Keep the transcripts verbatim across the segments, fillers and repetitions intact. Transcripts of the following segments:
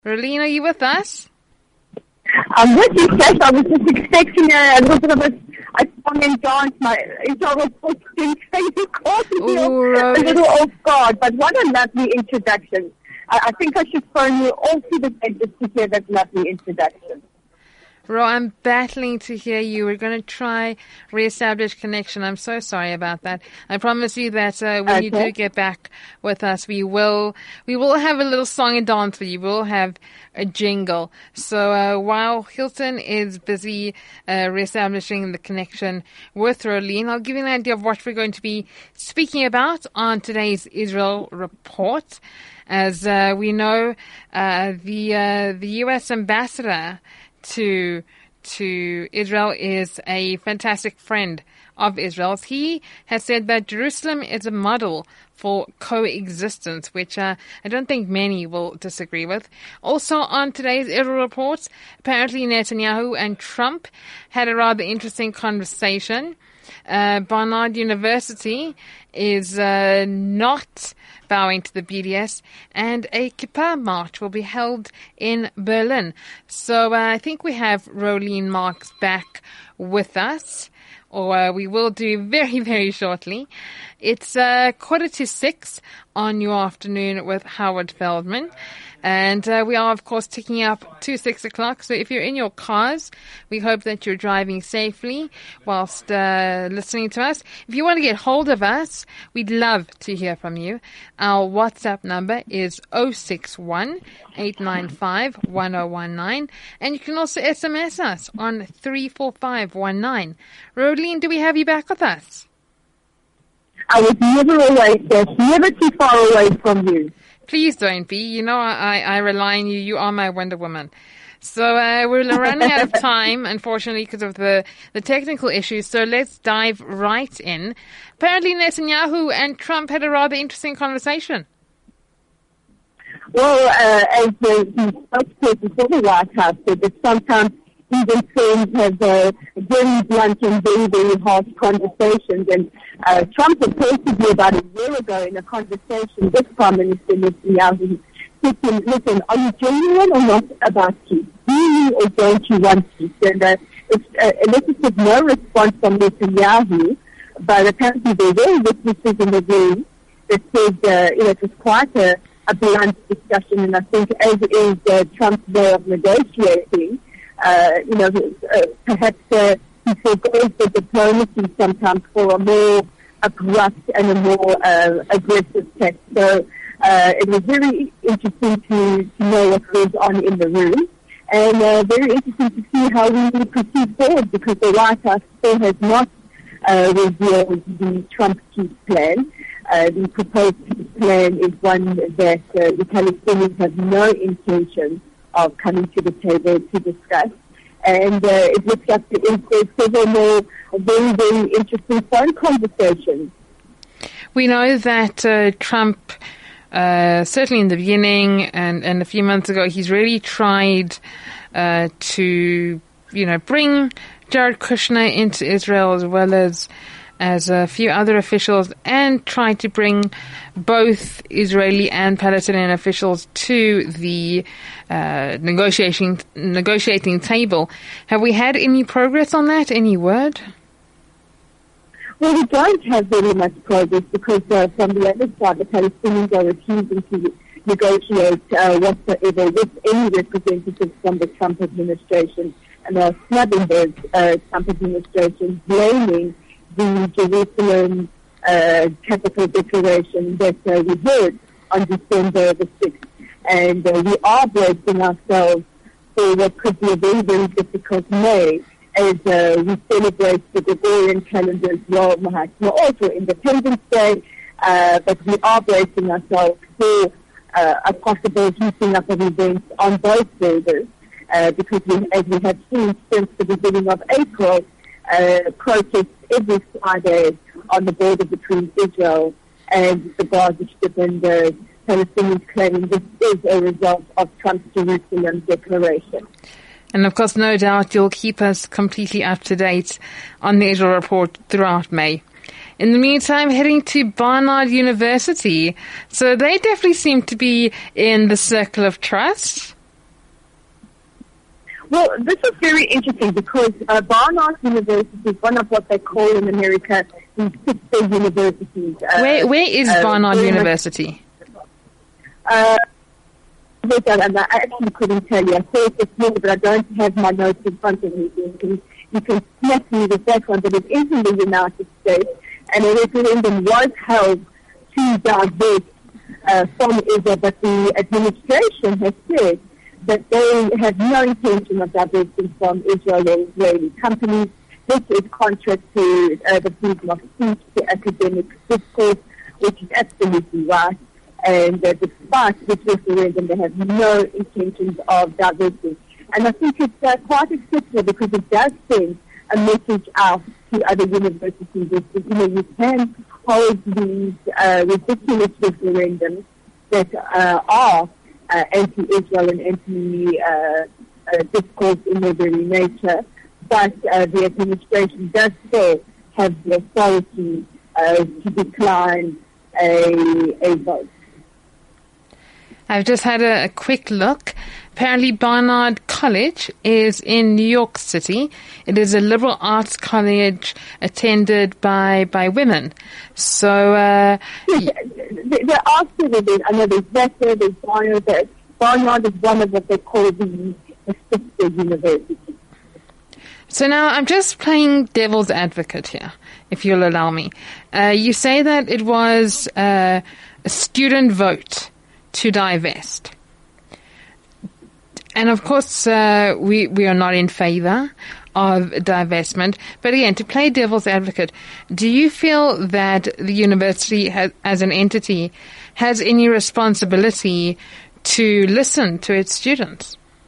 Rolene, are you with us? I'm with you, Steph. I was just expecting a, a little bit of a, a song and dance. My Israel was posting, you caught me Ooh, a little off guard, but what a lovely introduction. I, I think I should phone you all through the day just to hear that lovely introduction. Ro, I'm battling to hear you. We're going to try reestablish connection. I'm so sorry about that. I promise you that uh, when okay. you do get back with us, we will we will have a little song and dance for you. We'll have a jingle. So uh, while Hilton is busy uh, reestablishing the connection with Rolene, I'll give you an idea of what we're going to be speaking about on today's Israel Report. As uh, we know, uh, the uh, the U S ambassador to to Israel is a fantastic friend of Israel's. He has said that Jerusalem is a model for coexistence, which uh, I don't think many will disagree with. Also on today's Israel Report, apparently Netanyahu and Trump had a rather interesting conversation. Uh, Barnard University is uh, not bowing to the B D S, and a Kippur march will be held in Berlin. So uh, I think we have Rolene Marks back with us, or uh, we will do very, very shortly. It's uh, quarter to six on your afternoon with Howard Feldman. And uh, we are, of course, ticking up to six o'clock. So if you're in your cars, we hope that you're driving safely whilst uh, listening to us. If you want to get hold of us, we'd love to hear from you. Our WhatsApp number is zero six one, eight nine five, one zero one nine. And you can also S M S us on three four five one nine. Rolene, do we have you back with us? I was never away, Steph. Never too far away from you. Please don't be. You know, I, I rely on you. You are my Wonder Woman. So uh, we're running out of time, unfortunately, because of the, the technical issues. So let's dive right in. Apparently, Netanyahu and Trump had a rather interesting conversation. Well, uh, as the, the spokesperson for the White House said, that sometimes even friends have uh, very blunt and very, very harsh conversations. And uh, Trump reportedly about a year ago in a conversation with Prime Minister Netanyahu said to him, listen, are you genuine or not about peace? Do you or don't you want peace? And uh, it's, uh, elicited no response from Netanyahu, but apparently there were witnesses in the room that said, uh, you know, it was quite a, a blunt discussion. And I think as is uh, Trump's way of negotiating, Uh, you know, uh, perhaps uh, he forgoes the diplomacy sometimes for a more abrupt and a more uh, aggressive text. So uh, it was very interesting to, to know what goes on in the room, and uh, very interesting to see how we proceed forward, because the White House still has not uh, revealed the Trump peace plan. Uh, the proposed peace plan is one that uh, the Palestinians have no intention of coming to the table to discuss. And uh, it looks like there is several more very, very interesting phone conversations. We know that uh, Trump, uh, certainly in the beginning and, and a few months ago, he's really tried uh, to, you know, bring Jared Kushner into Israel, as well as as a few other officials, and try to bring both Israeli and Palestinian officials to the uh, negotiating negotiating table. Have we had any progress on that? Any word? Well, we don't have very much progress, because uh, from the other side, the Palestinians are refusing to negotiate uh, whatsoever with any representatives from the Trump administration, and are snubbing the uh, Trump administration, blaming the Jerusalem uh, capital declaration that uh, we heard on December the sixth. And uh, we are bracing ourselves for what could be a very, very difficult May, as uh, we celebrate the Gregorian calendar as well, also Independence Day, uh, but we are bracing ourselves for uh, a possible heating up of events on both borders, uh, because we, as we have seen since the beginning of April, uh, protests every Friday on the border between Israel and the Gaza Strip, and the Palestinians claiming this is a result of Trump's Jerusalem declaration. And of course, no doubt you'll keep us completely up to date on the Israel Report throughout May. In the meantime, heading to Barnard University. So they definitely seem to be in the circle of trust. Well, this is very interesting because uh, Barnard University is one of what they call in America the sister universities. Uh, where where is uh, Barnard University? Uh, and I actually couldn't tell you. I thought it's more, but I don't have my notes in front of me. You can, you can smack me with that one, but it is in the United States, and a referendum was held to divest uh, from Israel, but the administration has said that they have no intention of divesting from Israel or Israeli companies. This is contrary to uh, the freedom of speech, to academic discourse, which is absolutely right. And uh, despite this referendum, they have no intentions of divesting. And I think it's uh, quite exceptional because it does send a message out to other universities that, you know, you can hold these uh, ridiculous referendums that uh, are Uh, anti-Israel and anti-discourse uh, uh, in their very nature, but uh, the administration does still have the authority uh, to decline a, a vote. I've just had a, a quick look. Apparently Barnard College is in New York City. It is a liberal arts college attended by, by women. So, uh... Yes, there, there are still women. I know there's Vassar, there's Barnard. Barnard is one of what they call the, the sister university. So now I'm just playing devil's advocate here, if you'll allow me. Uh, you say that it was uh, a student vote to divest. And of course, uh, we, we are not in favor of divestment. But again, to play devil's advocate, do you feel that the university has, as an entity has any responsibility to listen to its students?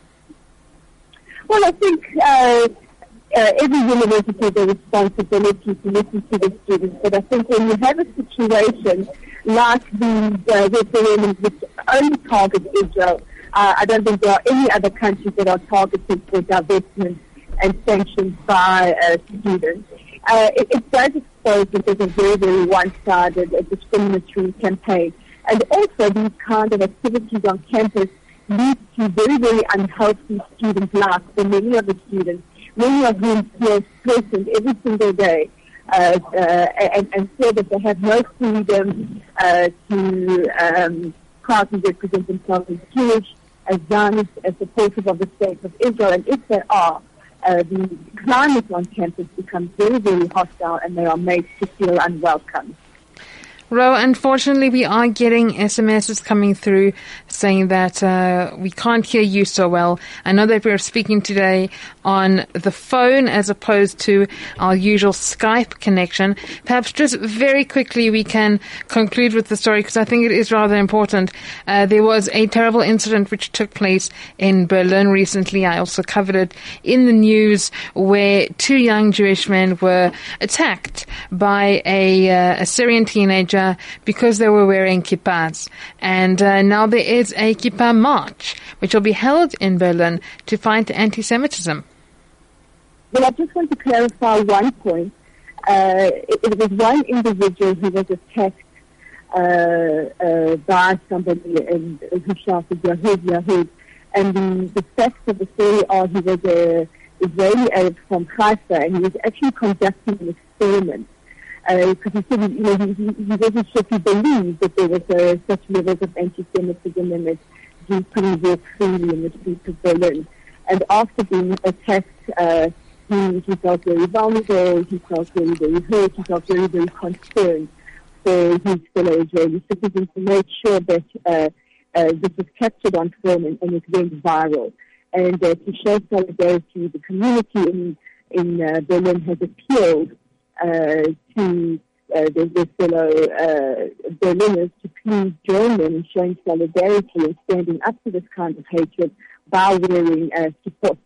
Well, I think uh, uh, every university has a responsibility to listen to the students. But I think when you have a situation like these uh, referendums which only target Israel, Uh, I don't think there are any other countries that are targeted for divestment and sanctions by uh, students. Uh, it, it does expose it as a very, very one-sided, uh, discriminatory campaign. And also these kind of activities on campus lead to very, very unhealthy student life for many of the students, many of whom feel threatened every single day uh, uh, and, and feel that they have no freedom uh, to um, proudly represent themselves as Jewish, as Zionist, as supportive of the state of Israel. And if they are, uh, the climate on campus becomes very, very hostile and they are made to feel unwelcome. Ro, unfortunately, we are getting S M Ses coming through saying that uh, we can't hear you so well. I know that we're speaking today on the phone as opposed to our usual Skype connection. Perhaps just very quickly we can conclude with the story because I think it is rather important. Uh, there was a terrible incident which took place in Berlin recently. I also covered it in the news where two young Jewish men were attacked by a, uh, a Syrian teenager because they were wearing kippahs. And uh, now there is a kippah march, which will be held in Berlin to fight anti-Semitism. Well, I just want to clarify one point. Uh, it, it was one individual who was attacked uh, uh, by somebody and who shouted Yahud, Yahud. And the, the facts of the story are he was an Israeli Arab from Haifa and he was actually conducting an experiment. Because uh, he said, you know, he, he, he wasn't sure if he believed that there was uh, such levels of anti-Semitism and that Jews couldn't walk freely in the streets of Berlin. And after being attacked, uh, he, he felt very vulnerable, he felt very, very hurt, he felt very, very concerned for his fellow Israeli citizens to make sure that uh, uh, this was captured on film and, and it went viral. And uh, to show solidarity, the community in, in uh, Berlin has appealed Uh, to uh, their, their fellow uh, Berliners to please join them in showing solidarity and standing up to this kind of hatred by wearing uh, kippot.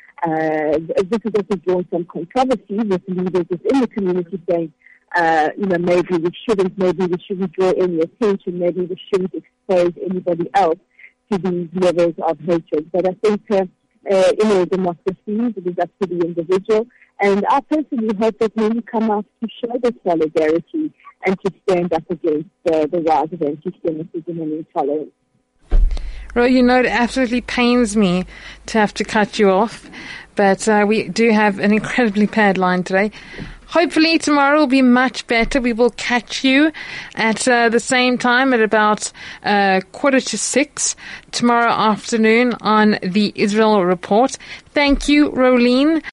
Uh, this has also drawn some controversy with leaders within the community saying, uh, you know, maybe we shouldn't, maybe we shouldn't draw any attention, maybe we shouldn't expose anybody else to these levels of hatred. But I think uh, uh, in a democracy, it is up to the individual. And I personally hope that many come out to show their solidarity and to stand up against uh, the rise of anti-Semitism and intolerance. Ro, you know, it absolutely pains me to have to cut you off, but uh, we do have an incredibly bad line today. Hopefully tomorrow will be much better. We will catch you at uh, the same time at about uh, quarter to six tomorrow afternoon on the Israel Report. Thank you, Rolene.